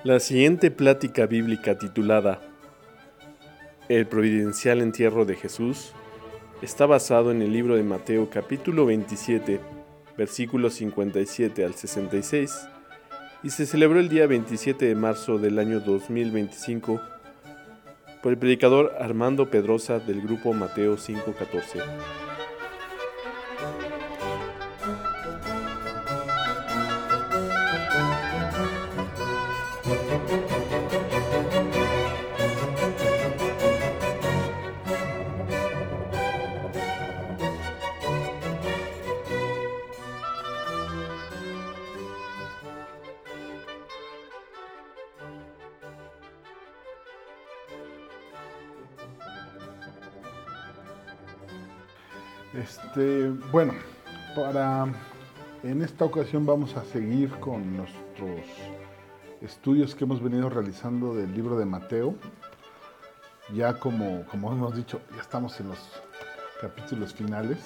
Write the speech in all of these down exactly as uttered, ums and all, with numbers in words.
La siguiente plática bíblica titulada El providencial entierro de Jesús está basado en el libro de Mateo capítulo veintisiete, versículos cincuenta y siete al sesenta y seis, y se celebró el día veintisiete de marzo del año dos mil veinticinco por el predicador Armando Pedrosa del grupo Mateo cinco catorce. Este, bueno, para en esta ocasión vamos a seguir con nuestros estudios que hemos venido realizando del libro de Mateo. Ya como, como hemos dicho, ya estamos en los capítulos finales.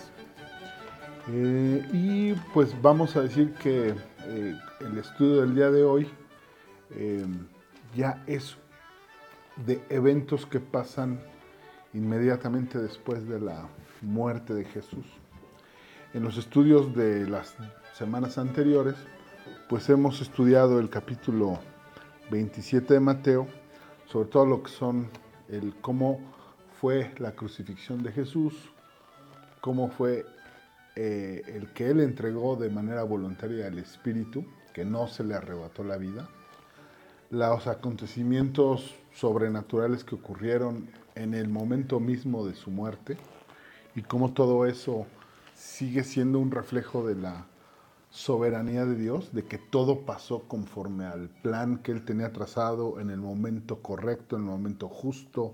Eh, y pues vamos a decir que eh, el estudio del día de hoy eh, ya es de eventos que pasan inmediatamente después de la muerte de Jesús. En los estudios de las semanas anteriores, pues hemos estudiado el capítulo veintisiete de Mateo, sobre todo lo que son el cómo fue la crucifixión de Jesús, cómo fue eh, el que él entregó de manera voluntaria al Espíritu, que no se le arrebató la vida, los acontecimientos sobrenaturales que ocurrieron en el momento mismo de su muerte y cómo todo eso sigue siendo un reflejo de la soberanía de Dios, de que todo pasó conforme al plan que él tenía trazado en el momento correcto, en el momento justo.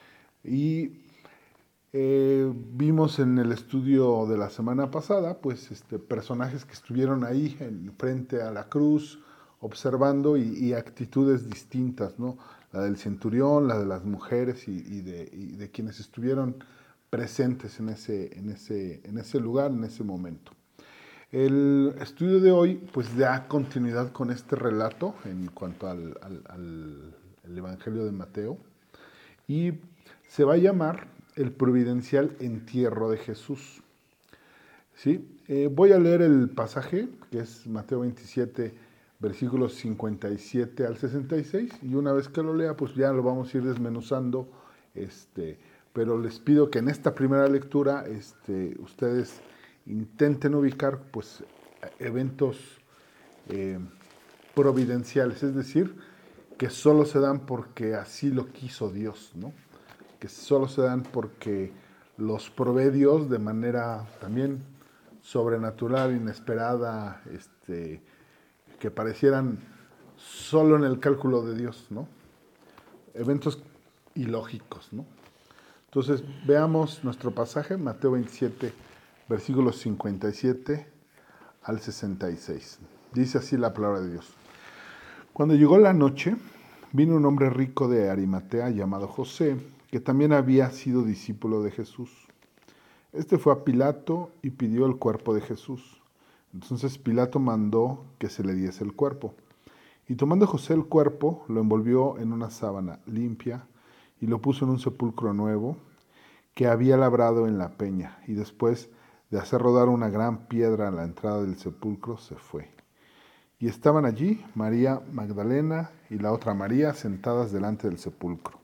Y eh, vimos en el estudio de la semana pasada, pues este, personajes que estuvieron ahí en, frente a la cruz, observando y, y actitudes distintas, ¿no? La del centurión, la de las mujeres y, y, de, y de quienes estuvieron presentes en ese, en, ese, en ese lugar, en ese momento. El estudio de hoy pues da continuidad con este relato en cuanto al, al, al el Evangelio de Mateo y se va a llamar el providencial entierro de Jesús. ¿Sí? Eh, voy a leer el pasaje que es Mateo veintisiete, versículos cincuenta y siete al sesenta y seis, y una vez que lo lea pues ya lo vamos a ir desmenuzando, este, pero les pido que en esta primera lectura este, ustedes intenten ubicar pues eventos eh, providenciales, es decir, que solo se dan porque así lo quiso Dios, ¿no? Que solo se dan porque los provee Dios de manera también sobrenatural, inesperada, este, que parecieran solo en el cálculo de Dios, ¿no? Eventos ilógicos, ¿no? Entonces, veamos nuestro pasaje, Mateo veintisiete, versículos cincuenta y siete al sesenta y seis. Dice así la palabra de Dios. Cuando llegó la noche, vino un hombre rico de Arimatea llamado José, que también había sido discípulo de Jesús. Este fue a Pilato y pidió el cuerpo de Jesús. Entonces Pilato mandó que se le diese el cuerpo. Y tomando José el cuerpo, lo envolvió en una sábana limpia y lo puso en un sepulcro nuevo que había labrado en la peña. Y después de hacer rodar una gran piedra a la entrada del sepulcro, se fue. Y estaban allí María Magdalena y la otra María sentadas delante del sepulcro.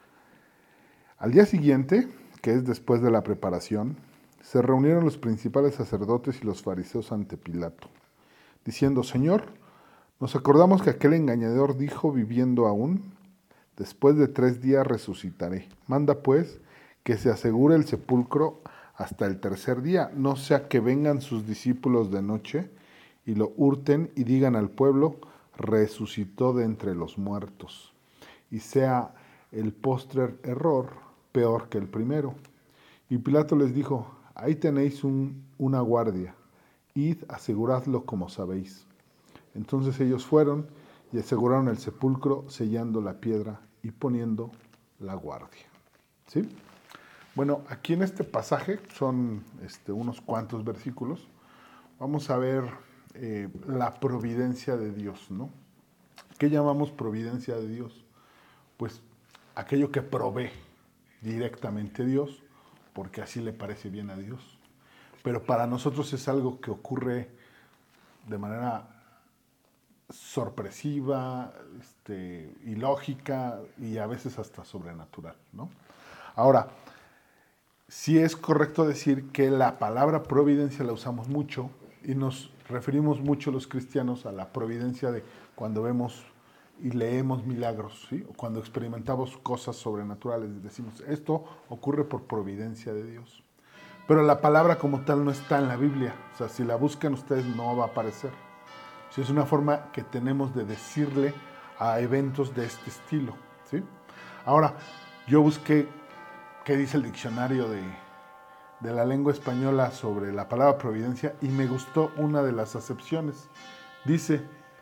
Al día siguiente, que es después de la preparación, se reunieron los principales sacerdotes y los fariseos ante Pilato, diciendo: Señor, nos acordamos que aquel engañador dijo viviendo aún, después de tres días resucitaré. Manda pues que se asegure el sepulcro hasta el tercer día, no sea que vengan sus discípulos de noche y lo hurten y digan al pueblo: resucitó de entre los muertos, y sea el postrer error peor que el primero. Y Pilato les dijo: ahí tenéis un, una guardia, id, aseguradlo como sabéis. Entonces ellos fueron y aseguraron el sepulcro, sellando la piedra y poniendo la guardia. ¿Sí? Bueno, aquí en este pasaje, son este, unos cuantos versículos, vamos a ver eh, la providencia de Dios, ¿no? ¿Qué llamamos providencia de Dios? Pues aquello que provee directamente Dios, porque así le parece bien a Dios. Pero para nosotros es algo que ocurre de manera sorpresiva, este, ilógica y a veces hasta sobrenatural, ¿no? Ahora, sí es correcto decir que la palabra providencia la usamos mucho y nos referimos mucho los cristianos a la providencia de cuando vemos y leemos milagros, ¿sí? O cuando experimentamos cosas sobrenaturales, decimos, esto ocurre por providencia de Dios. Pero la palabra como tal no está en la Biblia, o sea, si la buscan ustedes no va a aparecer. Sí, es una forma que tenemos de decirle a eventos de este estilo, ¿sí? Ahora, yo busqué qué dice el diccionario de, de la lengua española sobre la palabra providencia y me gustó una de las acepciones. Dice,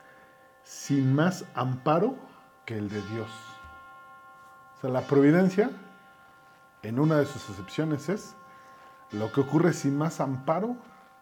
sin más amparo que el de Dios. O sea, la providencia, en una de sus acepciones es lo que ocurre sin más amparo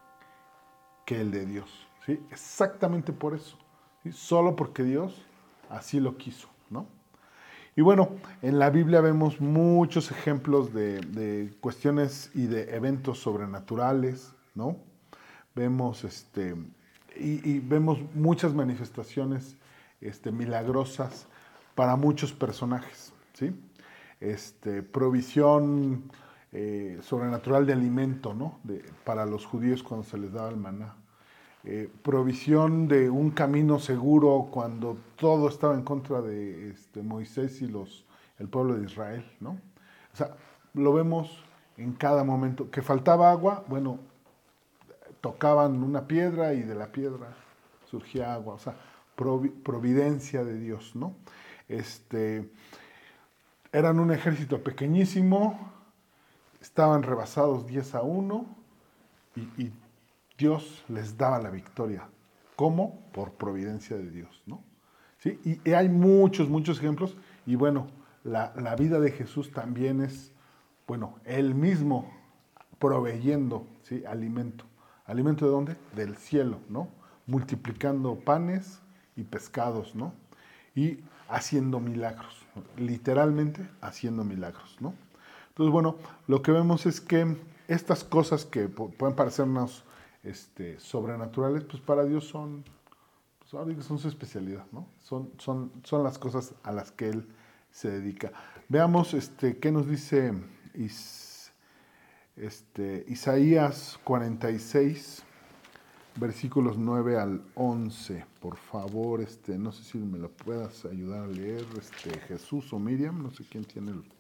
que el de Dios. ¿Sí? Exactamente por eso. ¿Sí? Solo porque Dios así lo quiso, ¿no? Y bueno, en la Biblia vemos muchos ejemplos de, de cuestiones y de eventos sobrenaturales, ¿no? Vemos, este, y, y vemos muchas manifestaciones este, milagrosas para muchos personajes, ¿sí? Este, provisión eh, sobrenatural de alimento, ¿no? De, para los judíos cuando se les daba el maná. Eh, provisión de un camino seguro cuando todo estaba en contra de este, Moisés y los, el pueblo de Israel, ¿no? O sea, lo vemos en cada momento. Que faltaba agua, bueno, tocaban una piedra y de la piedra surgía agua. O sea, provi providencia de Dios, ¿no? Este, eran un ejército pequeñísimo, estaban rebasados diez a uno y, y Dios les daba la victoria. ¿Cómo? Por providencia de Dios, ¿no? ¿Sí? Y, y hay muchos, muchos ejemplos. Y bueno, la, la vida de Jesús también es, bueno, Él mismo proveyendo, ¿sí? Alimento. ¿Alimento de dónde? Del cielo, ¿no? Multiplicando panes y pescados, ¿no? Y haciendo milagros, literalmente haciendo milagros, ¿no? Entonces, bueno, lo que vemos es que estas cosas que pueden parecernos este, sobrenaturales, pues para Dios son, pues ahora que son su especialidad, ¿no? Son, son, son las cosas a las que Él se dedica. Veamos este, qué nos dice Is, este, Isaías cuarenta y seis, versículos nueve al once. Por favor, este, no sé si me lo puedas ayudar a leer, este, Jesús o Miriam, no sé quién tiene el,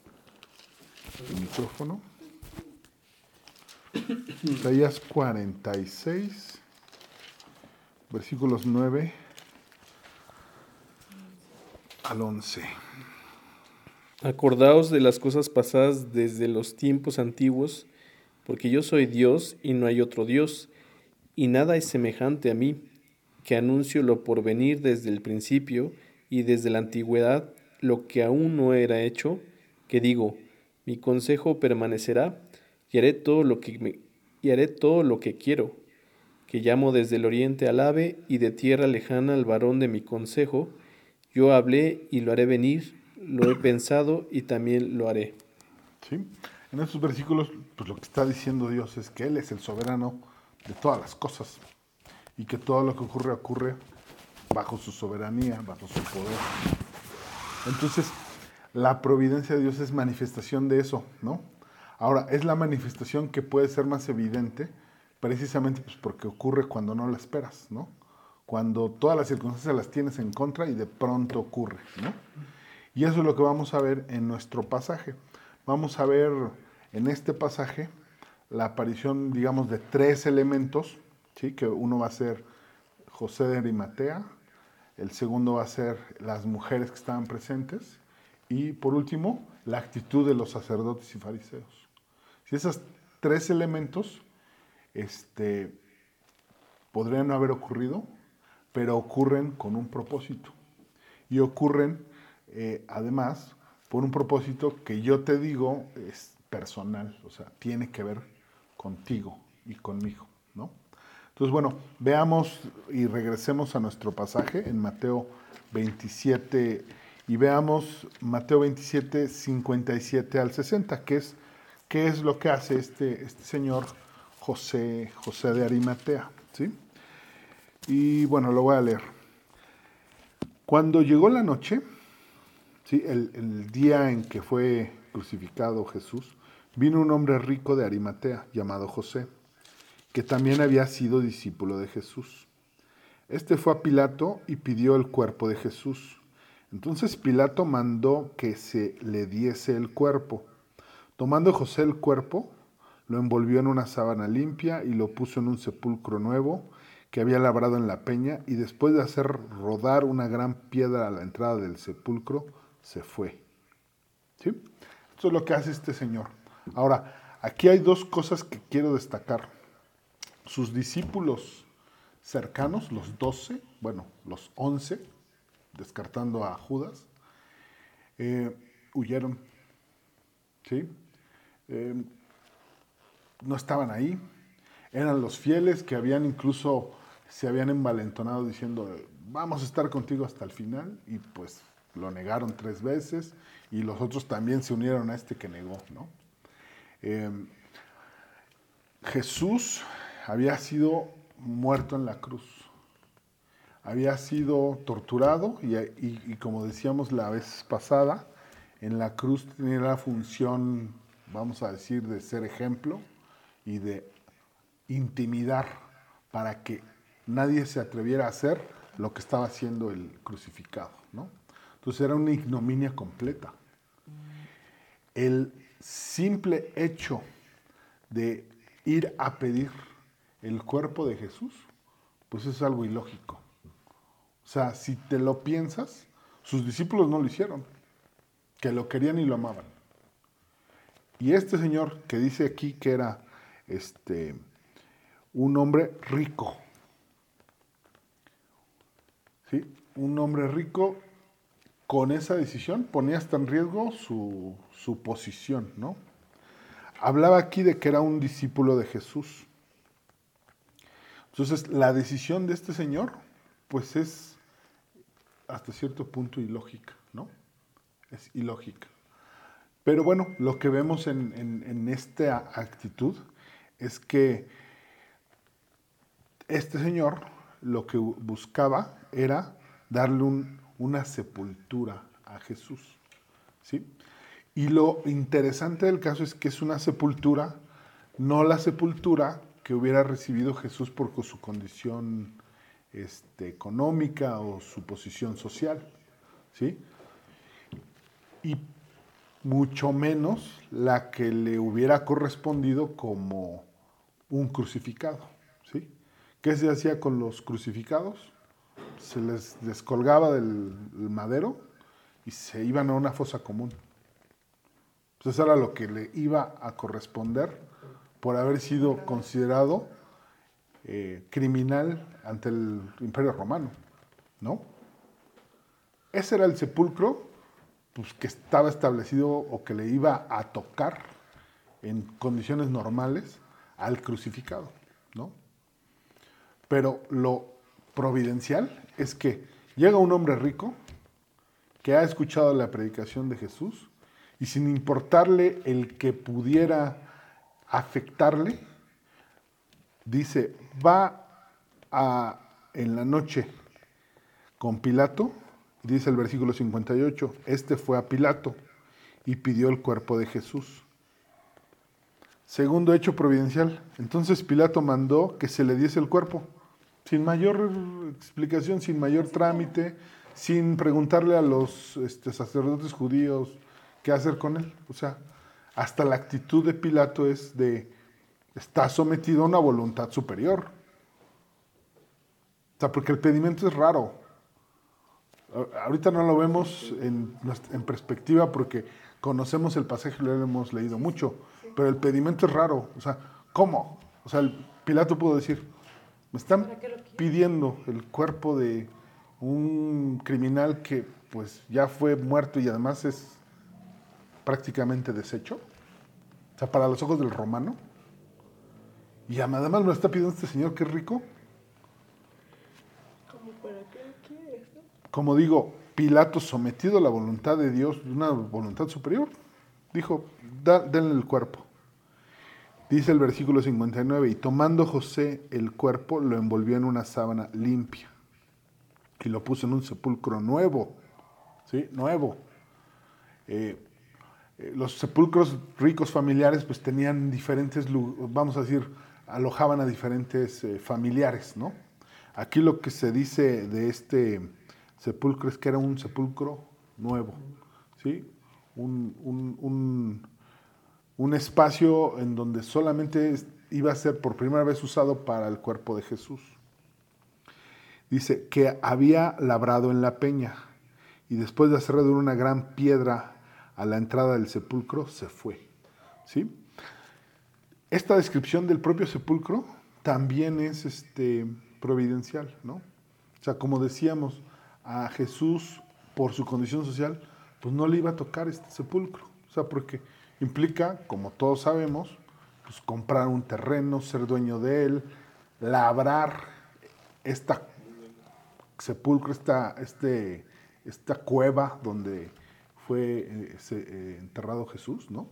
el micrófono. Isaías cuarenta y seis, versículos nueve al once. Acordaos de las cosas pasadas desde los tiempos antiguos, porque yo soy Dios y no hay otro Dios, y nada es semejante a mí, que anuncio lo por venir desde el principio y desde la antigüedad, lo que aún no era hecho, que digo, mi consejo permanecerá, y haré todo lo que me, y haré todo lo que quiero, que llamo desde el oriente al ave y de tierra lejana al varón de mi consejo. Yo hablé y lo haré venir, lo he pensado y también lo haré. ¿Sí? En estos versículos, pues lo que está diciendo Dios es que Él es el soberano de todas las cosas y que todo lo que ocurre ocurre bajo su soberanía, bajo su poder. Entonces, la providencia de Dios es manifestación de eso, ¿no? Ahora, es la manifestación que puede ser más evidente precisamente pues, porque ocurre cuando no la esperas, ¿no? Cuando todas las circunstancias las tienes en contra y de pronto ocurre, ¿no? Y eso es lo que vamos a ver en nuestro pasaje. Vamos a ver en este pasaje la aparición, digamos, de tres elementos, ¿sí? Que uno va a ser José de Arimatea, el segundo va a ser las mujeres que estaban presentes y por último, la actitud de los sacerdotes y fariseos. Si esos tres elementos este, podrían no haber ocurrido, pero ocurren con un propósito. Y ocurren, eh, además, por un propósito que yo te digo es personal, o sea, tiene que ver contigo y conmigo, ¿no? Entonces, bueno, veamos y regresemos a nuestro pasaje en Mateo veintisiete y veamos Mateo veintisiete, cincuenta y siete al sesenta, que es, qué es lo que hace este, este señor José, José de Arimatea, ¿sí? Y bueno, lo voy a leer. Cuando llegó la noche, ¿sí? el, el día en que fue crucificado Jesús, vino un hombre rico de Arimatea llamado José, que también había sido discípulo de Jesús. Este fue a Pilato y pidió el cuerpo de Jesús. Entonces Pilato mandó que se le diese el cuerpo. Tomando José el cuerpo, lo envolvió en una sábana limpia y lo puso en un sepulcro nuevo que había labrado en la peña, y después de hacer rodar una gran piedra a la entrada del sepulcro, se fue. ¿Sí? Esto es lo que hace este señor. Ahora, aquí hay dos cosas que quiero destacar. Sus discípulos cercanos, los doce, bueno, los once, descartando a Judas, eh, huyeron. ¿Sí? Eh, no estaban ahí. Eran los fieles que habían incluso, se habían envalentonado diciendo, vamos a estar contigo hasta el final, y pues lo negaron tres veces, y los otros también se unieron a este que negó, ¿no? Eh, Jesús había sido muerto en la cruz, había sido torturado y, y, y como decíamos la vez pasada, en la cruz tenía la función, vamos a decir, de ser ejemplo y de intimidar para que nadie se atreviera a hacer lo que estaba haciendo el crucificado, ¿no? Entonces era una ignominia completa. El simple hecho de ir a pedir el cuerpo de Jesús, pues es algo ilógico. O sea, si te lo piensas, sus discípulos no lo hicieron, que lo querían y lo amaban. Y este señor que dice aquí que era este, un hombre rico, ¿sí? Un hombre rico, con esa decisión ponía hasta en riesgo su, su posición, ¿no? Hablaba aquí de que era un discípulo de Jesús. Entonces, la decisión de este señor, pues es hasta cierto punto ilógica, ¿no? Es ilógica. Pero bueno, lo que vemos en, en, en esta actitud es que este señor lo que buscaba era darle un, una sepultura a Jesús, ¿sí? Y lo interesante del caso es que es una sepultura, no la sepultura que hubiera recibido Jesús por su condición este, económica o su posición social, ¿sí? Y mucho menos la que le hubiera correspondido como un crucificado, ¿sí? ¿Qué se hacía con los crucificados? Se les descolgaba del madero y se iban a una fosa común. Pues eso era lo que le iba a corresponder por haber sido considerado eh, criminal ante el Imperio Romano, ¿no? Ese era el sepulcro, pues, que estaba establecido o que le iba a tocar en condiciones normales al crucificado, ¿no? Pero lo providencial es que llega un hombre rico que ha escuchado la predicación de Jesús y sin importarle el que pudiera afectarle, dice, va a, en la noche con Pilato, dice el versículo cincuenta y ocho, este fue a Pilato y pidió el cuerpo de Jesús. Segundo hecho providencial, entonces Pilato mandó que se le diese el cuerpo, sin mayor explicación, sin mayor trámite, sin preguntarle a los este, sacerdotes judíos qué hacer con él. O sea, hasta la actitud de Pilato es de, está sometido a una voluntad superior. O sea, porque el pedimento es raro. Ahorita no lo vemos en, en perspectiva porque conocemos el pasaje, lo hemos leído mucho, pero el pedimento es raro. O sea, ¿cómo? O sea, el Pilato pudo decir, me están pidiendo el cuerpo de un criminal que pues ya fue muerto y además es prácticamente deshecho. O sea, para los ojos del romano. Y además me lo está pidiendo este señor, qué rico. ¿Cómo para qué quieres, no? Como digo, Pilato, sometido a la voluntad de Dios, una voluntad superior, dijo, da, denle el cuerpo. Dice el versículo cincuenta y nueve, y tomando José el cuerpo, lo envolvió en una sábana limpia y lo puso en un sepulcro nuevo, ¿sí? Nuevo. Eh, eh, los sepulcros ricos familiares pues tenían diferentes, vamos a decir, alojaban a diferentes eh, familiares, ¿no? Aquí lo que se dice de este sepulcro es que era un sepulcro nuevo, ¿sí? Un, un, un, un espacio en donde solamente iba a ser por primera vez usado para el cuerpo de Jesús. Dice que había labrado en la peña y después de hacer reducir una gran piedra a la entrada del sepulcro, se fue, ¿sí? Esta descripción del propio sepulcro también es este, providencial, ¿no? O sea, como decíamos, a Jesús, por su condición social, pues no le iba a tocar este sepulcro. O sea, porque implica, como todos sabemos, pues comprar un terreno, ser dueño de él, labrar esta sepulcro, esta, este, esta cueva donde fue eh, se, eh, enterrado Jesús, ¿no?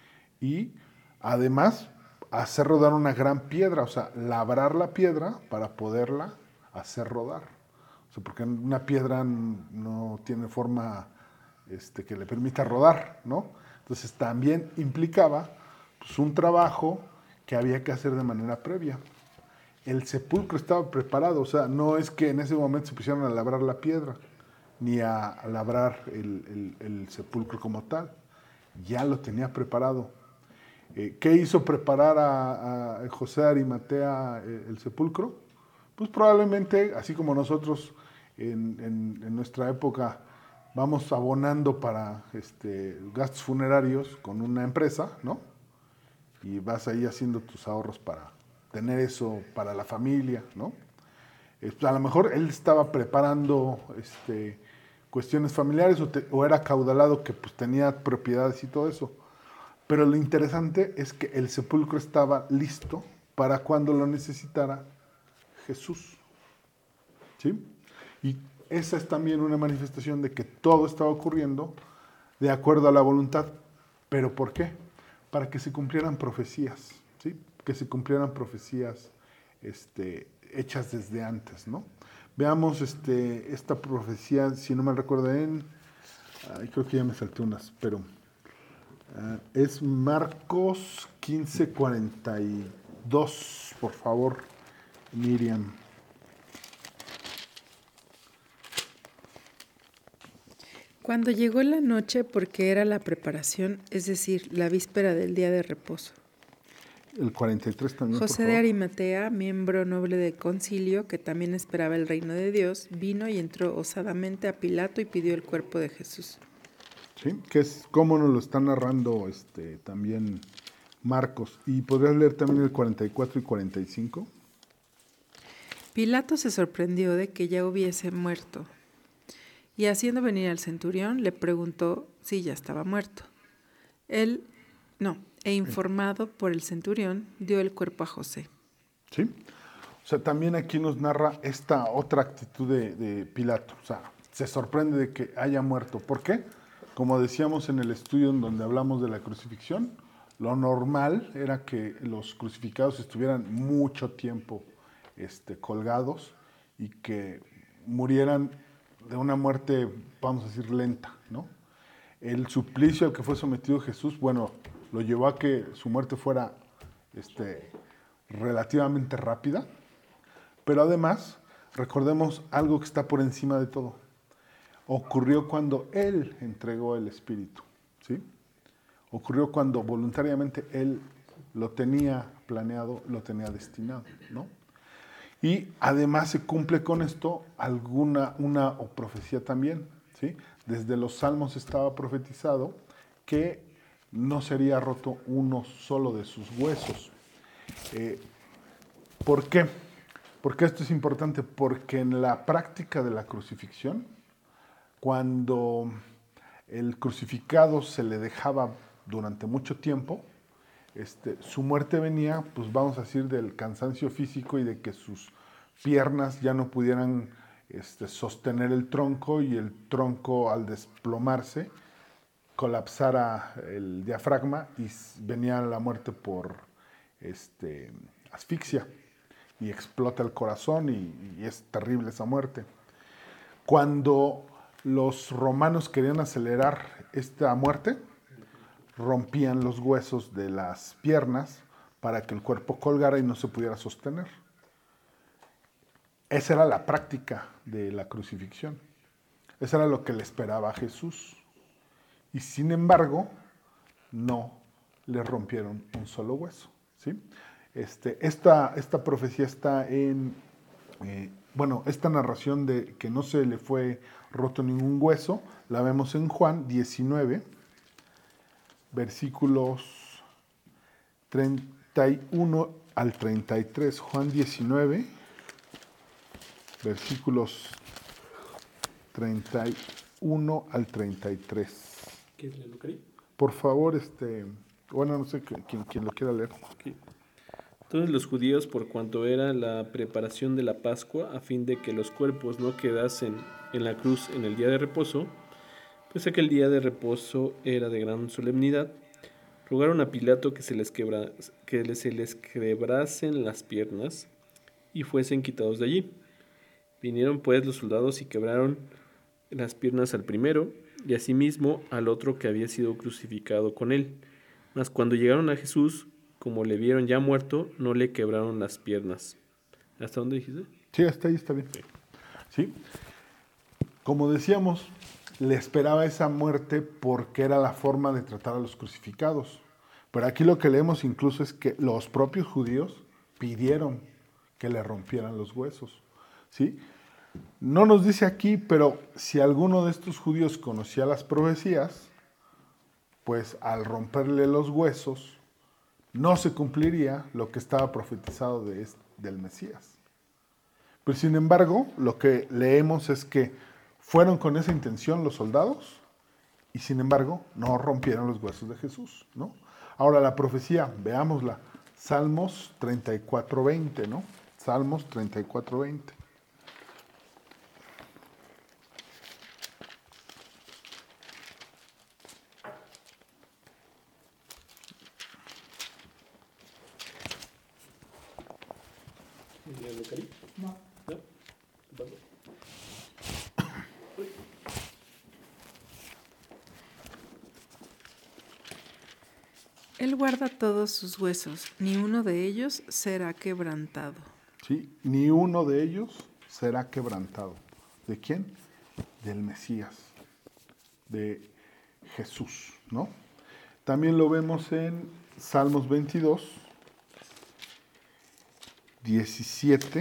Y además hacer rodar una gran piedra, o sea, labrar la piedra para poderla hacer rodar. O sea, porque una piedra no tiene forma este, que le permita rodar, ¿no? Entonces también implicaba pues, un trabajo que había que hacer de manera previa. El sepulcro estaba preparado, o sea, no es que en ese momento se pusieran a labrar la piedra, ni a, a labrar el, el, el sepulcro como tal. Ya lo tenía preparado. Eh, ¿Qué hizo preparar a, a José de Arimatea el, el sepulcro? Pues probablemente, así como nosotros en, en, en nuestra época vamos abonando para este, gastos funerarios con una empresa, ¿no? Y vas ahí haciendo tus ahorros para tener eso para la familia, ¿no? Eh, a lo mejor él estaba preparando este, cuestiones familiares o, te, o era caudalado que pues, tenía propiedades y todo eso. Pero lo interesante es que el sepulcro estaba listo para cuando lo necesitara Jesús. ¿Sí? Y esa es también una manifestación de que todo estaba ocurriendo de acuerdo a la voluntad. ¿Pero por qué? Para que se cumplieran profecías, ¿sí? Que se cumplieran profecías este, hechas desde antes, ¿no? Veamos este, esta profecía, si no me recuerdo en... Ay, creo que ya me salté unas, pero... Uh, es Marcos quince cuarenta y dos, por favor, Miriam. Cuando llegó la noche, porque era la preparación, es decir, la víspera del día de reposo. El cuarenta y tres también, José por de favor. Arimatea, miembro noble del concilio, que también esperaba el reino de Dios, vino y entró osadamente a Pilato y pidió el cuerpo de Jesús. Sí, que es como nos lo está narrando este, también Marcos. Y podrías leer también el cuarenta y cuatro y cuarenta y cinco. Pilato se sorprendió de que ya hubiese muerto, y haciendo venir al centurión le preguntó si ya estaba muerto. Él, no, e informado por el centurión, dio el cuerpo a José. Sí, o sea, también aquí nos narra esta otra actitud de, de Pilato. O sea, se sorprende de que haya muerto. ¿Por qué? Como decíamos en el estudio en donde hablamos de la crucifixión, lo normal era que los crucificados estuvieran mucho tiempo este, colgados y que murieran de una muerte, vamos a decir, lenta, ¿no? El suplicio al que fue sometido Jesús, bueno, lo llevó a que su muerte fuera este, relativamente rápida, pero además, recordemos algo que está por encima de todo. Ocurrió cuando Él entregó el Espíritu, ¿sí? Ocurrió cuando voluntariamente Él lo tenía planeado, lo tenía destinado, ¿no? Y además se cumple con esto alguna una o profecía también, ¿sí? Desde los Salmos estaba profetizado que no sería roto uno solo de sus huesos. Eh, ¿Por qué? Porque esto es importante, porque en la práctica de la crucifixión, cuando el crucificado se le dejaba durante mucho tiempo, Este, su muerte venía, pues vamos a decir, del cansancio físico y de que sus piernas ya no pudieran este, sostener el tronco, y el tronco, al desplomarse, colapsara el diafragma y venía la muerte por este, asfixia, y explota el corazón, y, y es terrible esa muerte. Cuando los romanos querían acelerar esta muerte, rompían los huesos de las piernas para que el cuerpo colgara y no se pudiera sostener. Esa era la práctica de la crucifixión. Eso era lo que le esperaba a Jesús. Y sin embargo, no le rompieron un solo hueso, ¿sí? Este, esta, esta profecía está en, eh, bueno, esta narración de que no se le fue roto ningún hueso, la vemos en Juan diecinueve, versículos treinta y uno al treinta y tres. Juan diecinueve, versículos treinta y uno al treinta y tres. ¿Quieres leerlo, Cari? Por favor, este, bueno, no sé quién, quién lo quiera leer. Okay. Entonces los judíos, por cuanto era la preparación de la Pascua, a fin de que los cuerpos no quedasen en la cruz en el día de reposo, pues aquel día de reposo era de gran solemnidad, rogaron a Pilato que se les, quebra, que se les quebrasen las piernas y fuesen quitados de allí. Vinieron pues los soldados y quebraron las piernas al primero, y asimismo al otro que había sido crucificado con él. Mas cuando llegaron a Jesús, como le vieron ya muerto, no le quebraron las piernas. ¿Hasta dónde dijiste? Sí, hasta ahí está bien. Sí. Como decíamos, le esperaba esa muerte porque era la forma de tratar a los crucificados. Pero aquí lo que leemos incluso es que los propios judíos pidieron que le rompieran los huesos, ¿sí? No nos dice aquí, pero si alguno de estos judíos conocía las profecías, pues al romperle los huesos no se cumpliría lo que estaba profetizado de este, del Mesías. Pero sin embargo, lo que leemos es que fueron con esa intención los soldados y sin embargo no rompieron los huesos de Jesús, ¿no? Ahora la profecía, veámosla, Salmos treinta y cuatro veinte, ¿no? Salmos treinta y cuatro veinte. No. Él guarda todos sus huesos, ni uno de ellos será quebrantado. Sí, ni uno de ellos será quebrantado. ¿De quién? Del Mesías, de Jesús, ¿no? También lo vemos en Salmos veintidós, diecisiete.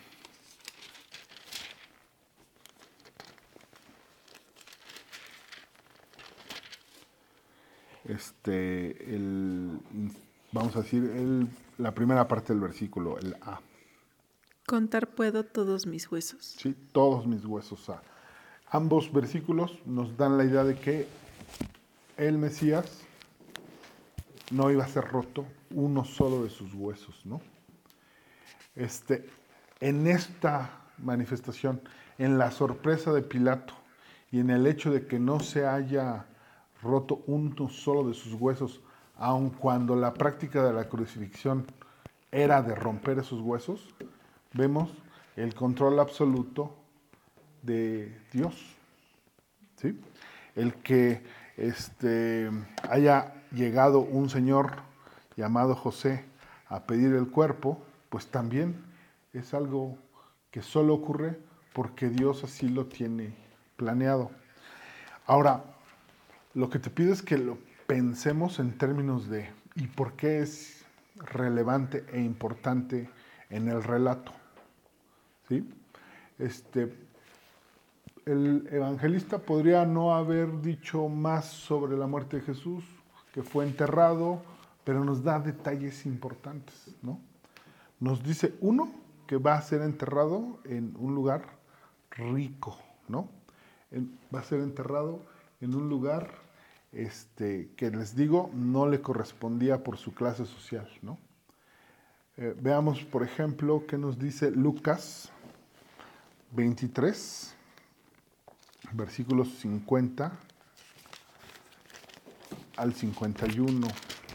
Este, el, vamos a decir, el, la primera parte del versículo, el A. Contar puedo todos mis huesos. Sí, todos mis huesos A. Ambos versículos nos dan la idea de que el Mesías no iba a ser roto uno solo de sus huesos, ¿no? Este, en esta manifestación, en la sorpresa de Pilato y en el hecho de que no se haya roto uno solo de sus huesos, aun cuando la práctica de la crucifixión era de romper esos huesos, vemos el control absoluto de Dios, ¿sí? El que este, haya llegado un señor llamado José a pedir el cuerpo, pues también es algo que solo ocurre porque Dios así lo tiene planeado. Ahora, lo que te pido es que lo pensemos en términos de ¿y por qué es relevante e importante en el relato? ¿Sí? Este, el evangelista podría no haber dicho más sobre la muerte de Jesús, que fue enterrado, pero nos da detalles importantes, ¿no? Nos dice, uno, que va a ser enterrado en un lugar rico, ¿no? En, va a ser enterrado en un lugar este, que les digo, no le correspondía por su clase social, ¿no? Eh, veamos, por ejemplo, qué nos dice Lucas veintitrés, versículos cincuenta al cincuenta y uno.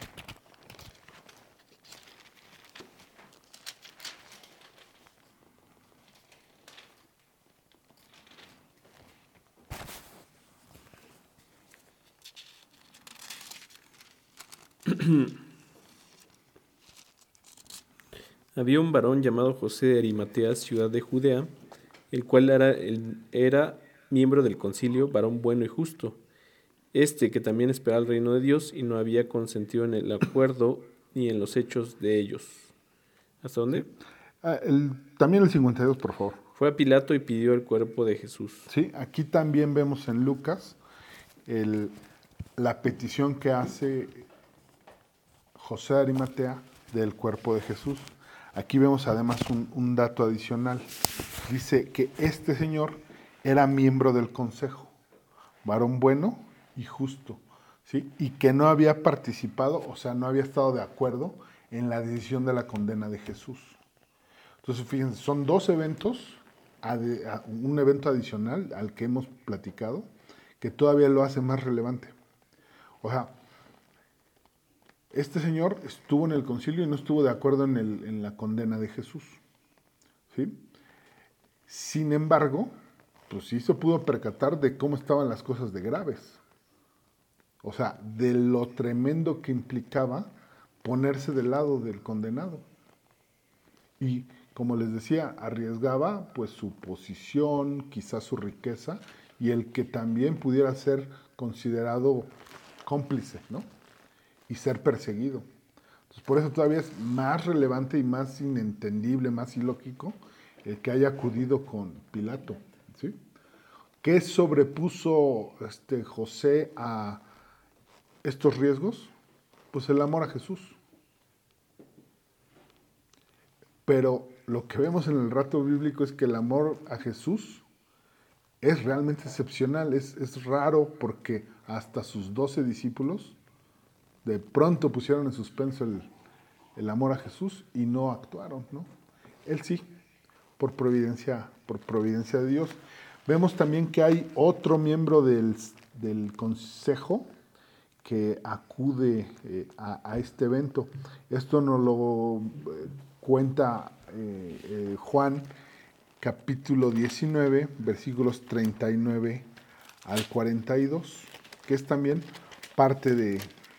Había un varón llamado José de Arimatea, ciudad de Judea, el cual era, el- era miembro del concilio, varón bueno y justo. Este que también esperaba el reino de Dios y no había consentido en el acuerdo ni en los hechos de ellos. ¿Hasta dónde? Ah, el- también el cincuenta y dos, por favor. Fue a Pilato y pidió el cuerpo de Jesús. Sí, aquí también vemos en Lucas el- la petición que hace José de Arimatea del cuerpo de Jesús. Aquí vemos además un, un dato adicional. Dice que este señor era miembro del consejo, varón bueno y justo, ¿sí? Y que no había participado, o sea, no había estado de acuerdo en la decisión de la condena de Jesús. Entonces, fíjense, son dos eventos, ade- a- un evento adicional al que hemos platicado, que todavía lo hace más relevante. O sea, este señor estuvo en el concilio y no estuvo de acuerdo en, el- en la condena de Jesús, ¿sí? Sin embargo, pues sí se pudo percatar de cómo estaban las cosas de graves. O sea, de lo tremendo que implicaba ponerse del lado del condenado. Y como les decía, arriesgaba pues su posición, quizás su riqueza, y el que también pudiera ser considerado cómplice, ¿no? Y ser perseguido. Entonces, por eso todavía es más relevante y más inentendible, más ilógico el que haya acudido con Pilato, ¿sí? ¿Qué sobrepuso este José a estos riesgos? Pues el amor a Jesús. Pero lo que vemos en el relato bíblico es que el amor a Jesús es realmente excepcional, es, es raro porque hasta sus doce discípulos de pronto pusieron en suspenso el, el amor a Jesús y no actuaron, ¿no? Él sí, por providencia, por providencia de Dios. Vemos también que hay otro miembro del, del consejo que acude eh, a, a este evento. Esto nos lo eh, cuenta eh, eh, Juan, capítulo diecinueve, versículos treinta y nueve al cuarenta y dos, que es también parte de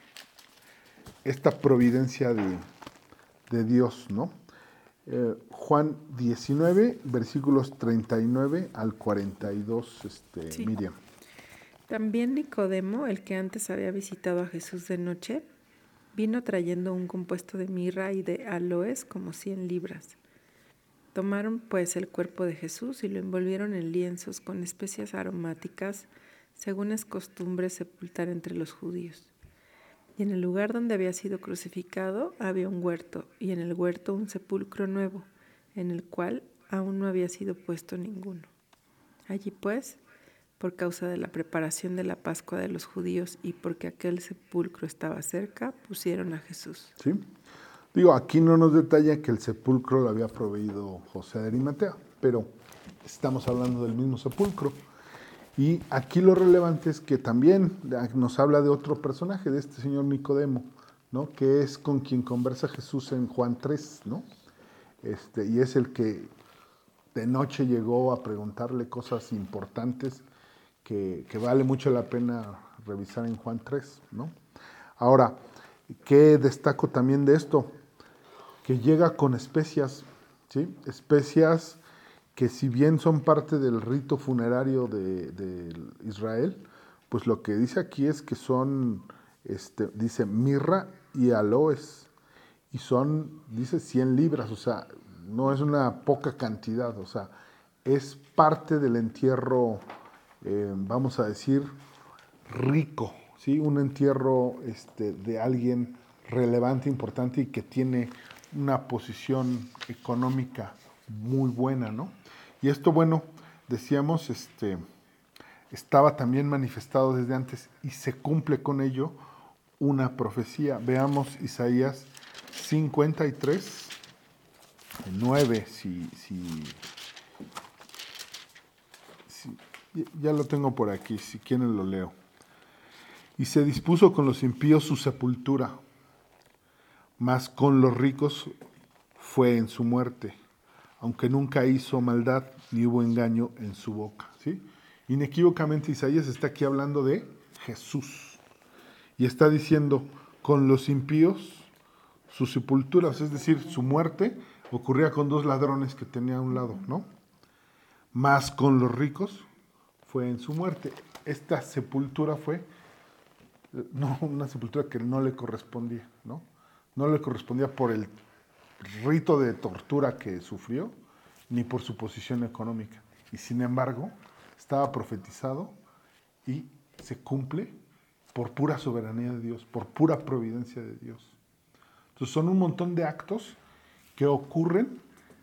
esta providencia de, de Dios, ¿no? Eh, Juan diecinueve, versículos treinta y nueve al cuarenta y dos, este, Sí. Miriam. También Nicodemo, el que antes había visitado a Jesús de noche, vino trayendo un compuesto de mirra y de aloes como cien libras. Tomaron pues el cuerpo de Jesús y lo envolvieron en lienzos con especias aromáticas, según es costumbre sepultar entre los judíos. Y en el lugar donde había sido crucificado había un huerto, y en el huerto un sepulcro nuevo, en el cual aún no había sido puesto ninguno. Allí pues, por causa de la preparación de la Pascua de los judíos y porque aquel sepulcro estaba cerca, pusieron a Jesús. ¿Sí? Digo, aquí no nos detalla que el sepulcro lo había proveído José de Arimatea, pero estamos hablando del mismo sepulcro. Y aquí lo relevante es que también nos habla de otro personaje, de este señor Nicodemo, ¿no? Que es con quien conversa Jesús en Juan tres, ¿no? Este, y es el que de noche llegó a preguntarle cosas importantes que, que vale mucho la pena revisar en Juan tres, ¿no? Ahora, ¿qué destaco también de esto? Que llega con especias, ¿sí? Especias que si bien son parte del rito funerario de, de Israel, pues lo que dice aquí es que son, este, dice mirra y aloes, y son, dice cien libras, o sea, no es una poca cantidad, o sea, es parte del entierro, eh, vamos a decir, rico, ¿sí? Un entierro este, de alguien relevante, importante y que tiene una posición económica muy buena, ¿no? Y esto, bueno, decíamos, este, estaba también manifestado desde antes y se cumple con ello una profecía. Veamos Isaías cincuenta y tres, nueve, si, si, si, ya lo tengo por aquí, si quieren lo leo. Y se dispuso con los impíos su sepultura, mas con los ricos fue en su muerte, aunque nunca hizo maldad ni hubo engaño en su boca. ¿Sí? Inequívocamente Isaías está aquí hablando de Jesús y está diciendo, con los impíos su sepultura, es decir, su muerte ocurría con dos ladrones que tenía a un lado, ¿no? Mas con los ricos fue en su muerte. Esta sepultura fue no una sepultura que no le correspondía, ¿no? No le correspondía por el rito de tortura que sufrió, ni por su posición económica. Y sin embargo, estaba profetizado y se cumple por pura soberanía de Dios, por pura providencia de Dios. Entonces son un montón de actos que ocurren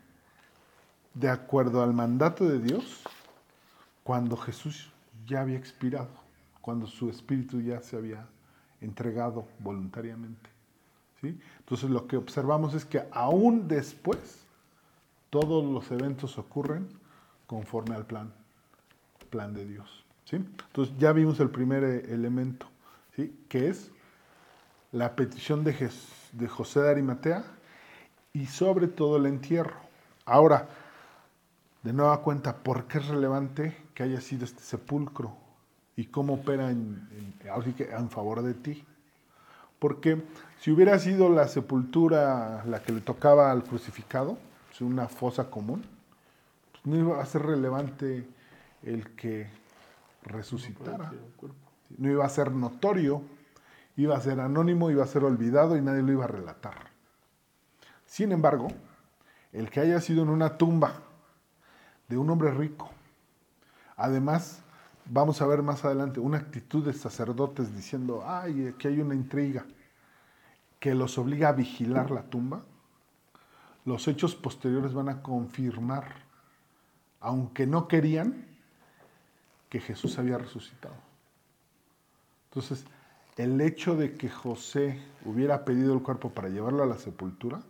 de acuerdo al mandato de Dios cuando Jesús ya había expirado, cuando su espíritu ya se había entregado voluntariamente. ¿Sí? Entonces lo que observamos es que aún después todos los eventos ocurren conforme al plan, plan de Dios. ¿Sí? Entonces ya vimos el primer elemento, ¿sí? Que es la petición de, Jes- de José de Arimatea y sobre todo el entierro. Ahora, de nueva cuenta, ¿por qué es relevante que haya sido este sepulcro? ¿Y cómo opera en, en, ahora sí que en favor de ti? Porque si hubiera sido la sepultura la que le tocaba al crucificado, una fosa común, pues no iba a ser relevante el que resucitara. No iba a ser notorio, iba a ser anónimo, iba a ser olvidado y nadie lo iba a relatar. Sin embargo, el que haya sido en una tumba de un hombre rico, además, vamos a ver más adelante una actitud de sacerdotes diciendo, ay, aquí hay una intriga, que los obliga a vigilar la tumba, los hechos posteriores van a confirmar, aunque no querían, que Jesús había resucitado. Entonces, el hecho de que José hubiera pedido el cuerpo para llevarlo a la sepultura,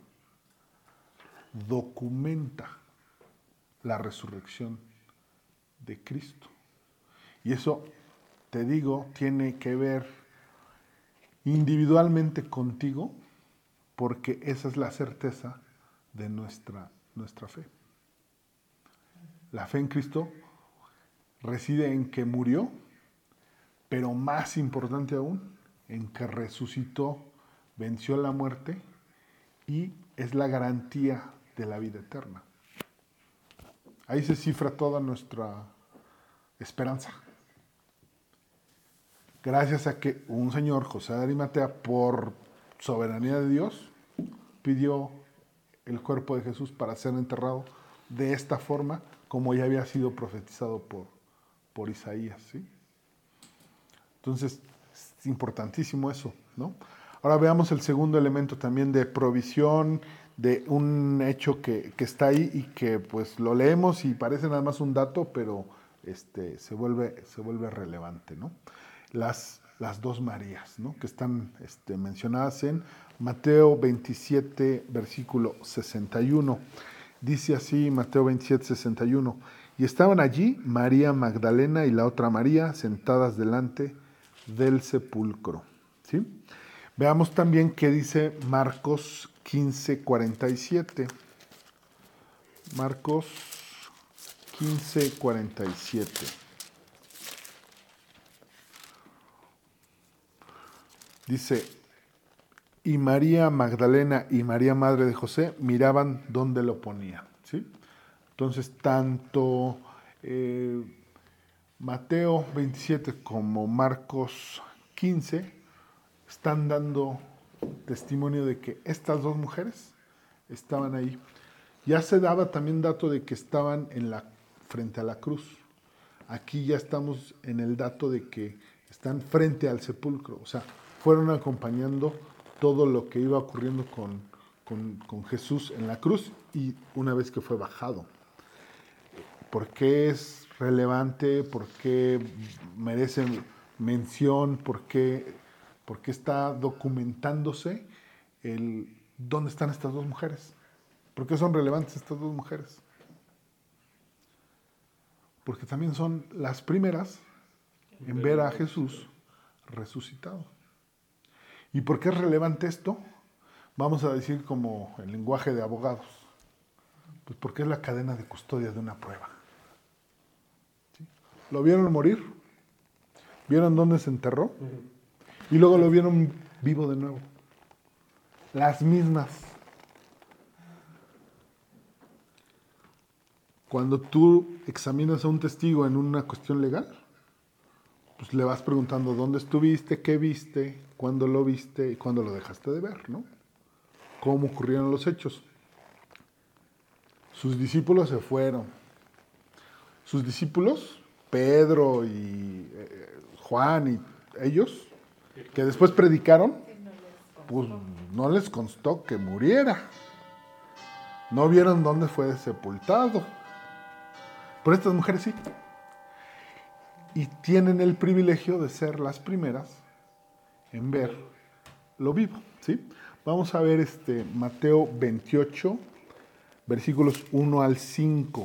documenta la resurrección de Cristo. Y eso, te digo, tiene que ver individualmente contigo, porque esa es la certeza de nuestra, nuestra fe. La fe en Cristo reside en que murió, pero más importante aún, en que resucitó, venció la muerte y es la garantía de la vida eterna. Ahí se cifra toda nuestra esperanza. Gracias a que un señor, José de Arimatea, por soberanía de Dios, pidió el cuerpo de Jesús para ser enterrado de esta forma, como ya había sido profetizado por, por Isaías, ¿sí? Entonces, es importantísimo eso, ¿no? Ahora veamos el segundo elemento también de provisión, de un hecho que, que está ahí y que pues lo leemos y parece nada más un dato, pero este, se, vuelve, se vuelve relevante, ¿no? Las, las dos Marías, ¿no? Que están este, mencionadas en Mateo veintisiete, versículo sesenta y uno. Dice así Mateo veintisiete, sesenta y uno. Y estaban allí María Magdalena y la otra María sentadas delante del sepulcro. ¿Sí? Veamos también qué dice Marcos quince, cuarenta y siete. Marcos quince, cuarenta y siete. Dice, y María Magdalena y María Madre de José miraban dónde lo ponían. ¿Sí? Entonces, tanto eh, Mateo veintisiete como Marcos quince están dando testimonio de que estas dos mujeres estaban ahí. Ya se daba también dato de que estaban en la, frente a la cruz. Aquí ya estamos en el dato de que están frente al sepulcro. O sea, fueron acompañando todo lo que iba ocurriendo con, con, con Jesús en la cruz y una vez que fue bajado. ¿Por qué es relevante? ¿Por qué merece mención? ¿Por qué, por qué está documentándose el dónde están estas dos mujeres? ¿Por qué son relevantes estas dos mujeres? Porque también son las primeras en ver a Jesús resucitado. ¿Y por qué es relevante esto? Vamos a decir como el lenguaje de abogados. Pues porque es la cadena de custodia de una prueba. ¿Sí? ¿Lo vieron morir? ¿Vieron dónde se enterró? Y luego lo vieron vivo de nuevo. Las mismas. Cuando tú examinas a un testigo en una cuestión legal, pues le vas preguntando dónde estuviste, qué viste, cuándo lo viste y cuándo lo dejaste de ver, ¿no? Cómo ocurrieron los hechos. Sus discípulos se fueron. Sus discípulos, Pedro y eh, Juan y ellos, que después predicaron, pues no les constó que muriera. No vieron dónde fue sepultado. Pero estas mujeres sí. Y tienen el privilegio de ser las primeras en ver lo vivo, ¿sí? Vamos a ver este Mateo veintiocho, versículos uno al cinco.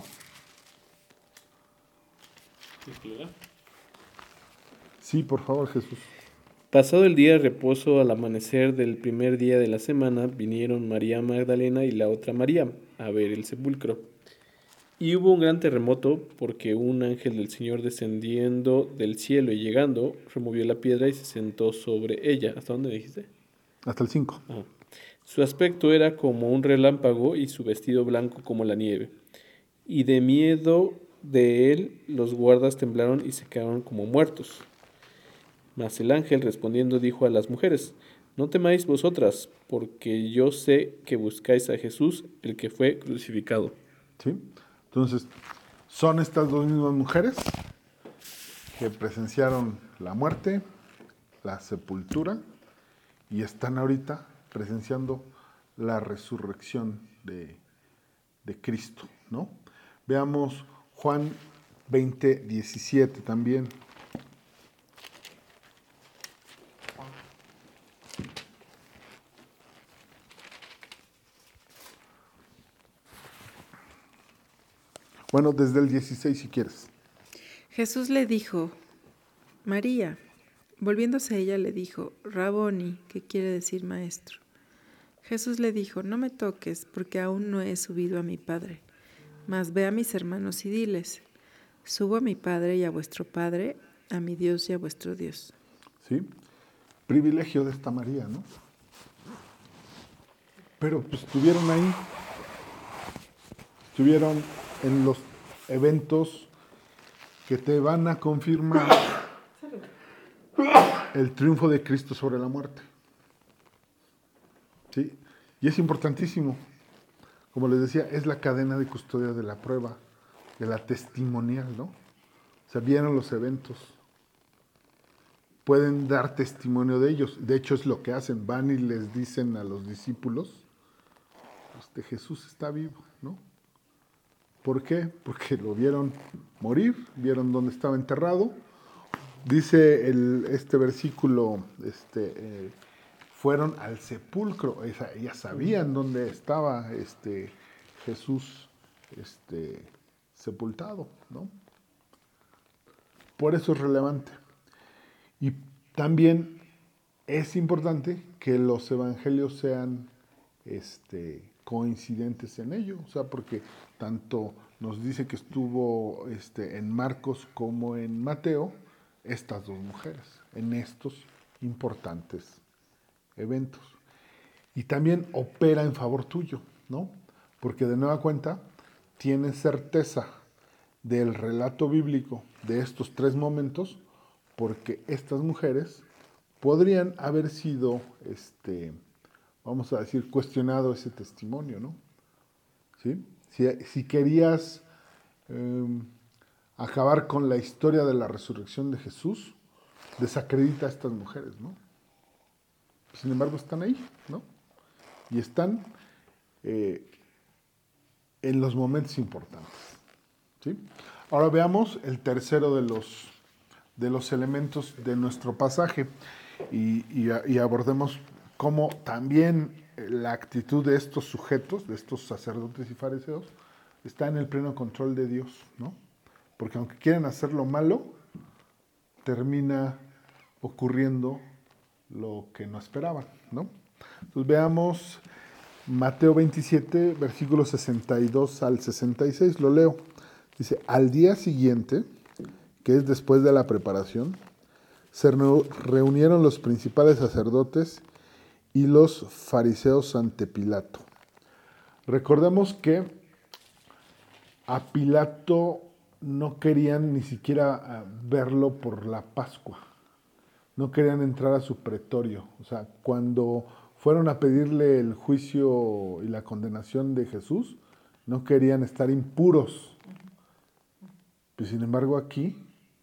Sí, por favor, Jesús. Pasado el día de reposo, al amanecer del primer día de la semana, vinieron María Magdalena y la otra María a ver el sepulcro. Y hubo un gran terremoto porque un ángel del Señor descendiendo del cielo y llegando, removió la piedra y se sentó sobre ella. ¿Hasta dónde dijiste? Hasta el cinco. Ah. Su aspecto era como un relámpago y su vestido blanco como la nieve. Y de miedo de él los guardas temblaron y se quedaron como muertos. Mas el ángel respondiendo dijo a las mujeres: no temáis vosotras, porque yo sé que buscáis a Jesús, el que fue crucificado. ¿Sí? Entonces, son estas dos mismas mujeres que presenciaron la muerte, la sepultura, y están ahorita presenciando la resurrección de, de Cristo, ¿no? Veamos Juan veinte, diecisiete también. Bueno, desde el dieciséis si quieres. Jesús le dijo, María. Volviéndose a ella le dijo, Raboni, que quiere decir maestro. Jesús le dijo, no me toques, porque aún no he subido a mi Padre. Mas ve a mis hermanos y diles, subo a mi Padre y a vuestro Padre, a mi Dios y a vuestro Dios. ¿Sí? Privilegio de esta María, ¿no? Pero pues estuvieron ahí, estuvieron en los eventos que te van a confirmar el triunfo de Cristo sobre la muerte. ¿Sí? Y es importantísimo. Como les decía, es la cadena de custodia de la prueba, de la testimonial, ¿no? O sea, vieron los eventos. Pueden dar testimonio de ellos. De hecho, es lo que hacen. Van y les dicen a los discípulos, este, Jesús está vivo, ¿no? ¿Por qué? Porque lo vieron morir, vieron dónde estaba enterrado. Dice el, este versículo, este, eh, fueron al sepulcro, esa, ya sabían dónde estaba este, Jesús este, sepultado, ¿no? Por eso es relevante. Y también es importante que los evangelios sean este, coincidentes en ello, o sea, porque tanto nos dice que estuvo este, en Marcos como en Mateo, estas dos mujeres, en estos importantes eventos. Y también opera en favor tuyo, ¿no? Porque de nueva cuenta, tienes certeza del relato bíblico de estos tres momentos, porque estas mujeres podrían haber sido, este, vamos a decir, cuestionado ese testimonio, ¿no? ¿Sí? Si, si querías eh, acabar con la historia de la resurrección de Jesús, desacredita a estas mujeres, ¿no? Sin embargo, están ahí, ¿no? Y están eh, en los momentos importantes, ¿sí? Ahora veamos el tercero de los, de los elementos de nuestro pasaje y, y, y abordemos cómo también la actitud de estos sujetos, de estos sacerdotes y fariseos, está en el pleno control de Dios, ¿no? Porque aunque quieren hacer lo malo, termina ocurriendo lo que no esperaban, ¿no? Entonces veamos Mateo veintisiete, versículos sesenta y dos al sesenta y seis, lo leo. Dice, al día siguiente, que es después de la preparación, se reunieron los principales sacerdotes y los fariseos ante Pilato. Recordemos que a Pilato no querían ni siquiera verlo por la Pascua. No querían entrar a su pretorio. O sea, cuando fueron a pedirle el juicio y la condenación de Jesús, no querían estar impuros. Pues, sin embargo, aquí,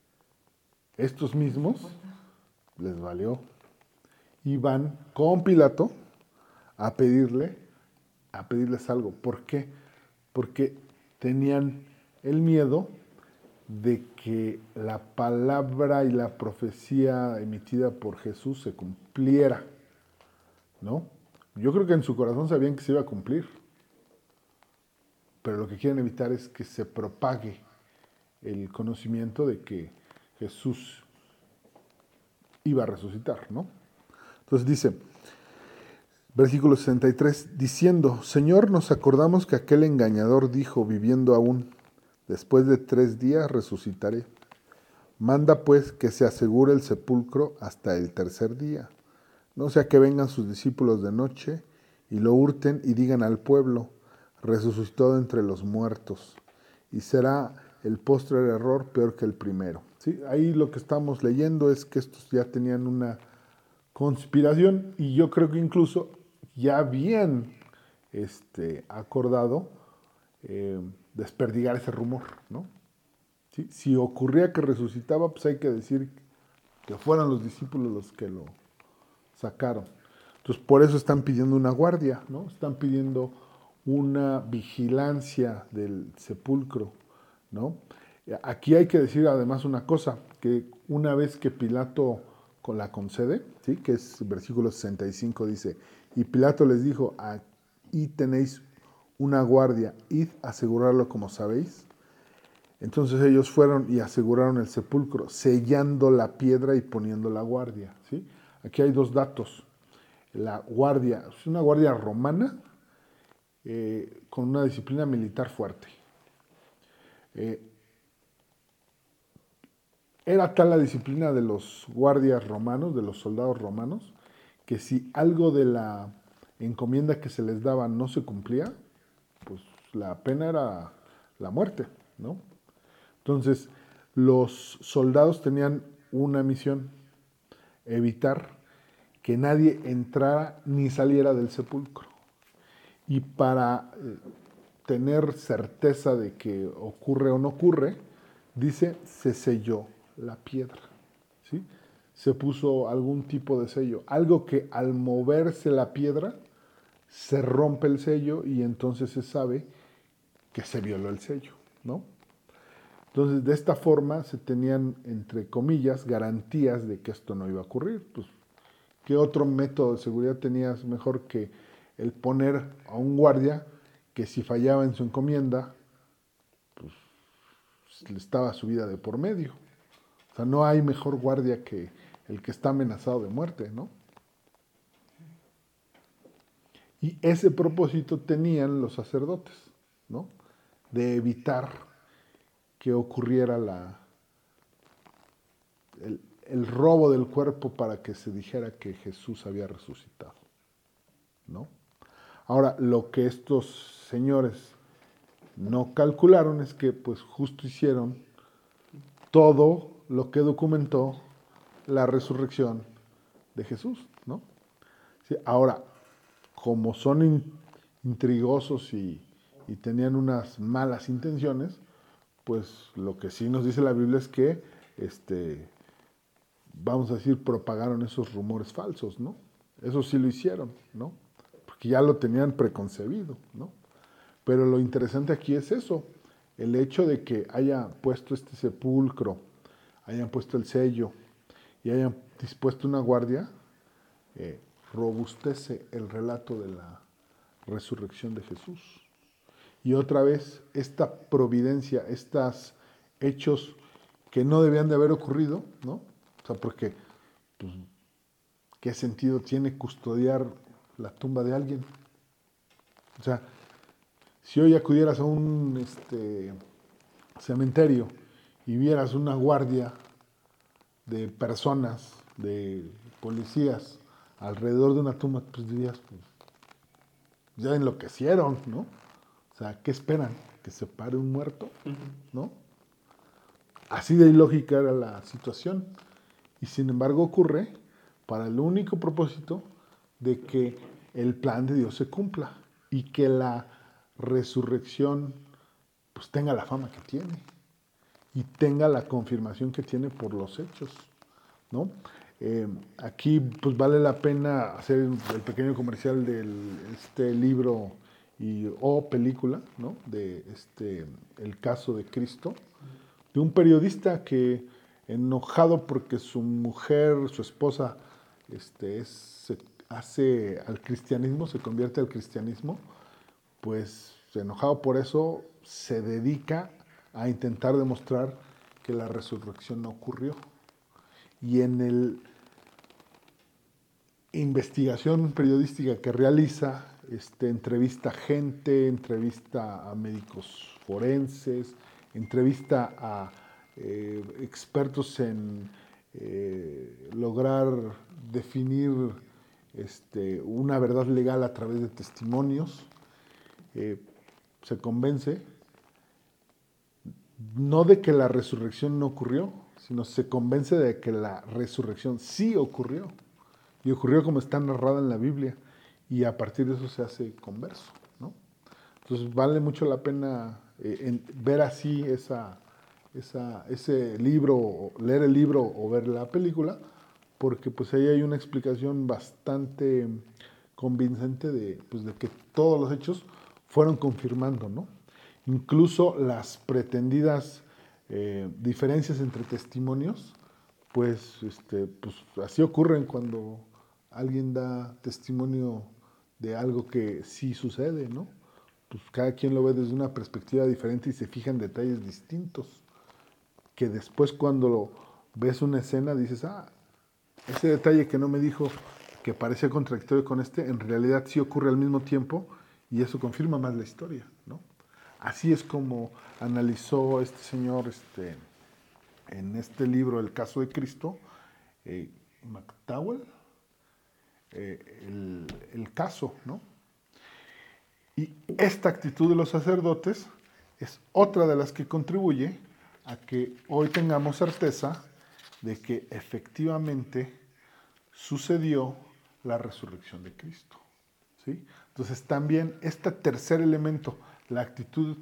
estos mismos les valió. Y van con Pilato a pedirle, a pedirles algo. ¿Por qué? Porque tenían el miedo de que la palabra y la profecía emitida por Jesús se cumpliera, ¿no? Yo creo que en su corazón sabían que se iba a cumplir, pero lo que quieren evitar es que se propague el conocimiento de que Jesús iba a resucitar, ¿no? Entonces dice, versículo sesenta y tres, diciendo, Señor, nos acordamos que aquel engañador dijo, viviendo aún, después de tres días resucitaré. Manda pues que se asegure el sepulcro hasta el tercer día. No sea que vengan sus discípulos de noche y lo hurten y digan al pueblo, resucitó de entre los muertos. Y será el postrer error peor que el primero. ¿Sí? Ahí lo que estamos leyendo es que estos ya tenían una conspiración y yo creo que incluso ya habían este, acordado eh, desperdigar ese rumor, ¿no? ¿Sí? Si ocurría que resucitaba, pues hay que decir que fueron los discípulos los que lo sacaron. Entonces, por eso están pidiendo una guardia, ¿no? Están pidiendo una vigilancia del sepulcro, ¿no? Aquí hay que decir además una cosa, que una vez que Pilato la concede, ¿sí? Que es versículo sesenta y cinco, dice, y Pilato les dijo, ahí tenéis una guardia, id a asegurarlo como sabéis. Entonces ellos fueron y aseguraron el sepulcro, sellando la piedra y poniendo la guardia, ¿sí? Aquí hay dos datos. La guardia, es una guardia romana eh, con una disciplina militar fuerte. Eh, era tal la disciplina de los guardias romanos, de los soldados romanos, que si algo de la encomienda que se les daba no se cumplía, pues la pena era la muerte, ¿no? Entonces, los soldados tenían una misión, evitar que nadie entrara ni saliera del sepulcro. Y para eh, tener certeza de que ocurre o no ocurre, dice, se selló la piedra, ¿sí? Se puso algún tipo de sello, algo que al moverse la piedra se rompe el sello y entonces se sabe que se violó el sello, ¿no? Entonces, de esta forma se tenían, entre comillas, garantías de que esto no iba a ocurrir. Pues, ¿qué otro método de seguridad tenías mejor que el poner a un guardia que si fallaba en su encomienda, pues le estaba su vida de por medio? O sea, no hay mejor guardia que el que está amenazado de muerte, ¿no? Y ese propósito tenían los sacerdotes, ¿no? De evitar que ocurriera la, el, el robo del cuerpo para que se dijera que Jesús había resucitado, ¿no? Ahora, lo que estos señores no calcularon es que pues justo hicieron todo lo que documentó la resurrección de Jesús, ¿no? Sí, ahora, como son in, intrigosos y, y tenían unas malas intenciones, pues lo que sí nos dice la Biblia es que, este, vamos a decir, propagaron esos rumores falsos, ¿no? Eso sí lo hicieron, ¿no? Porque ya lo tenían preconcebido, ¿no? Pero lo interesante aquí es eso, el hecho de que haya puesto este sepulcro, hayan puesto el sello y hayan dispuesto una guardia, eh, robustece el relato de la resurrección de Jesús. Y otra vez, esta providencia, estos hechos que no debían de haber ocurrido, ¿no? O sea, porque, pues, ¿qué sentido tiene custodiar la tumba de alguien? O sea, si hoy acudieras a un este, cementerio y vieras una guardia de personas, de policías, alrededor de una tumba, pues dirías, pues, ya enloquecieron, ¿no? O sea, ¿qué esperan? ¿Que se pare un muerto? ¿No? Así de ilógica era la situación. Y sin embargo ocurre para el único propósito de que el plan de Dios se cumpla y que la resurrección pues tenga la fama que tiene y tenga la confirmación que tiene por los hechos, ¿no? Eh, aquí pues vale la pena hacer el pequeño comercial de este libro y, o película, ¿no? De este, El caso de Cristo, de un periodista que, enojado porque su mujer, su esposa, este, es, se hace al cristianismo, se convierte al cristianismo, pues enojado por eso se dedica a intentar demostrar que la resurrección no ocurrió. Y en el investigación periodística que realiza, este, entrevista gente, entrevista a médicos forenses, entrevista a eh, expertos en eh, lograr definir este, una verdad legal a través de testimonios. Eh, se convence no de que la resurrección no ocurrió, sino se convence de que la resurrección sí ocurrió. Y ocurrió como está narrada en la Biblia. Y a partir de eso se hace converso, ¿no? Entonces vale mucho la pena eh, en, ver así esa, esa, ese libro, leer el libro o ver la película, porque pues ahí hay una explicación bastante convincente de, pues, de que todos los hechos fueron confirmando, ¿no? Incluso las pretendidas eh, diferencias entre testimonios, pues, este, pues así ocurren cuando alguien da testimonio de algo que sí sucede, ¿no? Pues cada quien lo ve desde una perspectiva diferente y se fija en detalles distintos, que después cuando lo ves una escena dices, ah, ese detalle que no me dijo que parecía contradictorio con este, en realidad sí ocurre al mismo tiempo y eso confirma más la historia, ¿no? Así es como analizó este señor este, en este libro, El caso de Cristo, eh, McDowell, eh, el, el caso, ¿no? Y esta actitud de los sacerdotes es otra de las que contribuye a que hoy tengamos certeza de que efectivamente sucedió la resurrección de Cristo, ¿sí? Entonces también este tercer elemento, la actitud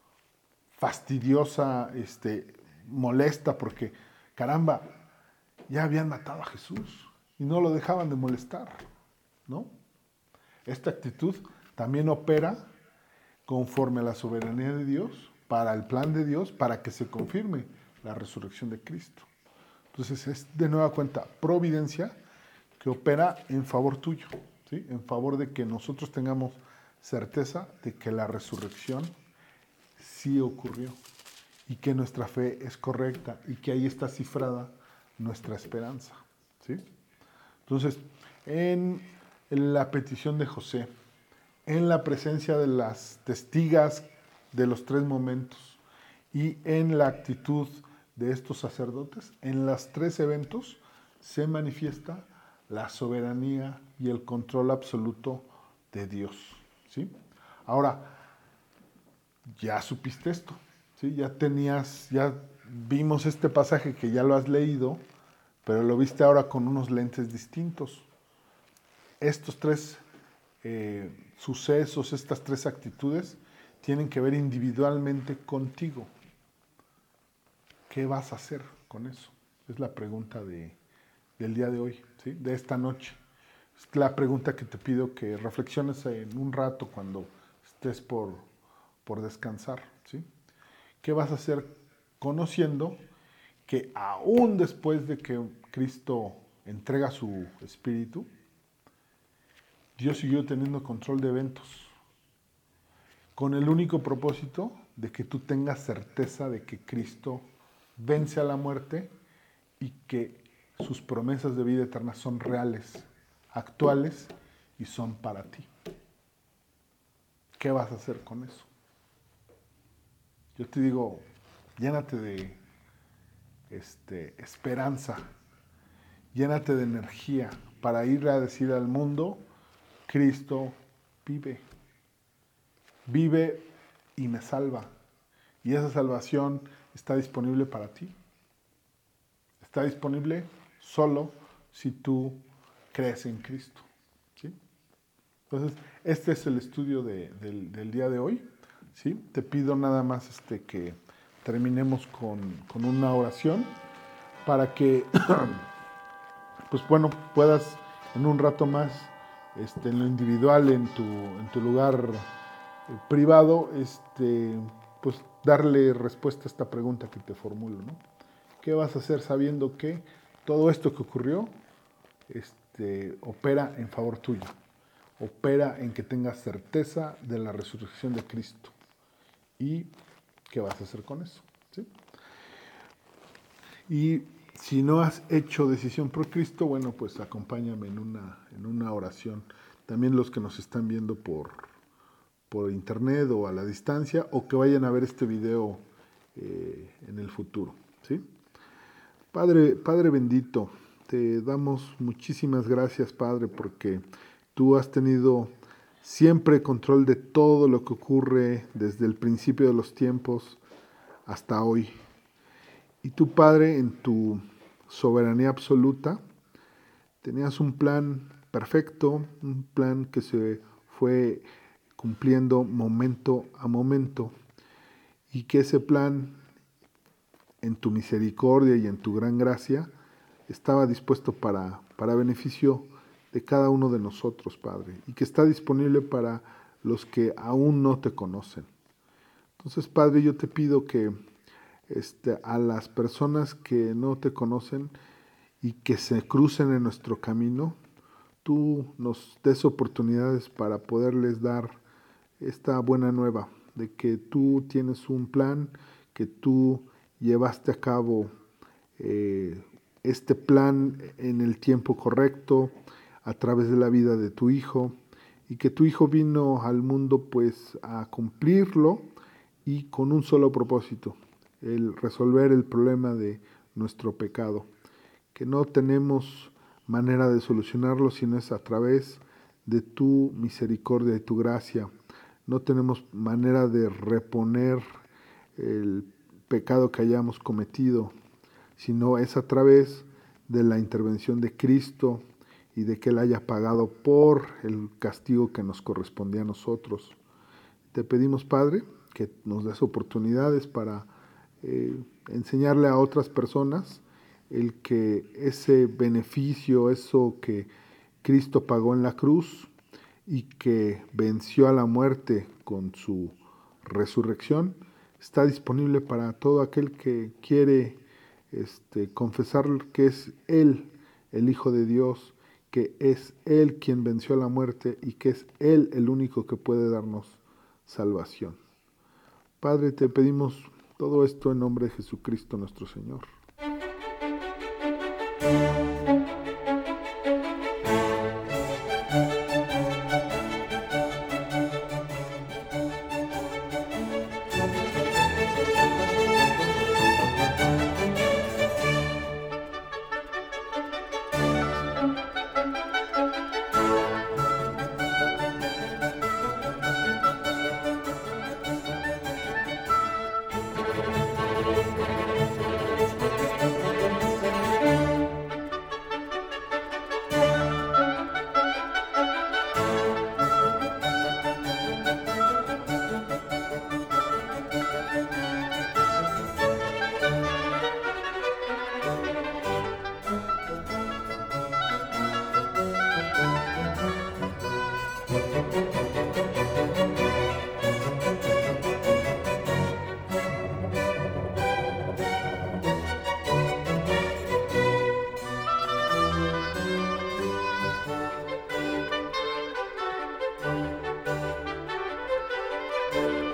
fastidiosa, este, molesta, porque caramba, ya habían matado a Jesús y no lo dejaban de molestar, ¿no? Esta actitud también opera conforme a la soberanía de Dios, para el plan de Dios, para que se confirme la resurrección de Cristo. Entonces es de nueva cuenta providencia que opera en favor tuyo, ¿sí? En favor de que nosotros tengamos certeza de que la resurrección sí ocurrió y que nuestra fe es correcta y que ahí está cifrada nuestra esperanza, ¿sí? Entonces, en la petición de José, en la presencia de las testigas de los tres momentos y en la actitud de estos sacerdotes, en los tres eventos se manifiesta la soberanía y el control absoluto de Dios, ¿sí? Ahora, ya supiste esto, ¿sí? Ya tenías, ya vimos este pasaje que ya lo has leído, pero lo viste ahora con unos lentes distintos. Estos tres eh, sucesos, estas tres actitudes, tienen que ver individualmente contigo. ¿Qué vas a hacer con eso? Es la pregunta de, del día de hoy, ¿sí? De esta noche. Es la pregunta que te pido que reflexiones en un rato cuando estés por, por descansar, ¿sí? ¿Qué vas a hacer conociendo que aún después de que Cristo entrega su espíritu, Dios siguió teniendo control de eventos, con el único propósito de que tú tengas certeza de que Cristo vence a la muerte y que sus promesas de vida eterna son reales, actuales y son para ti? ¿Qué vas a hacer con eso? Yo te digo, llénate de este, esperanza, llénate de energía para ir a decir al mundo, Cristo vive, vive y me salva. Y esa salvación está disponible para ti. Está disponible solo si tú crees en Cristo. ¿Sí? Entonces, este es el estudio de, del, del día de hoy. ¿Sí? Te pido nada más este, que terminemos con, con una oración para que, pues bueno, puedas en un rato más, este, en lo individual, en tu, en tu lugar eh, privado, este, pues darle respuesta a esta pregunta que te formulo, ¿no? ¿Qué vas a hacer sabiendo que todo esto que ocurrió este, opera en favor tuyo? Opera en que tengas certeza de la resurrección de Cristo. ¿Y qué vas a hacer con eso? ¿Sí? Y si no has hecho decisión por Cristo, bueno, pues acompáñame en una, en una oración. También los que nos están viendo por, por internet o a la distancia, o que vayan a ver este video eh, en el futuro. ¿Sí? Padre, Padre bendito, te damos muchísimas gracias, Padre, porque tú has tenido siempre control de todo lo que ocurre desde el principio de los tiempos hasta hoy. Y tú, Padre, en tu soberanía absoluta, tenías un plan perfecto, un plan que se fue cumpliendo momento a momento, y que ese plan, en tu misericordia y en tu gran gracia, estaba dispuesto para, para beneficio de cada uno de nosotros, Padre, y que está disponible para los que aún no te conocen. Entonces, Padre, yo te pido que este, a las personas que no te conocen y que se crucen en nuestro camino, tú nos des oportunidades para poderles dar esta buena nueva, de que tú tienes un plan, que tú llevaste a cabo eh, este plan en el tiempo correcto, a través de la vida de tu Hijo, y que tu Hijo vino al mundo pues a cumplirlo y con un solo propósito, el resolver el problema de nuestro pecado, que no tenemos manera de solucionarlo sino es a través de tu misericordia y tu gracia. No tenemos manera de reponer el pecado que hayamos cometido, sino es a través de la intervención de Cristo y de que Él haya pagado por el castigo que nos correspondía a nosotros. Te pedimos, Padre, que nos des oportunidades para eh, enseñarle a otras personas el que ese beneficio, eso que Cristo pagó en la cruz y que venció a la muerte con su resurrección, está disponible para todo aquel que quiere este, confesar que es Él, el Hijo de Dios, que es Él quien venció a la muerte y que es Él el único que puede darnos salvación. Padre, te pedimos todo esto en nombre de Jesucristo nuestro Señor. Dios.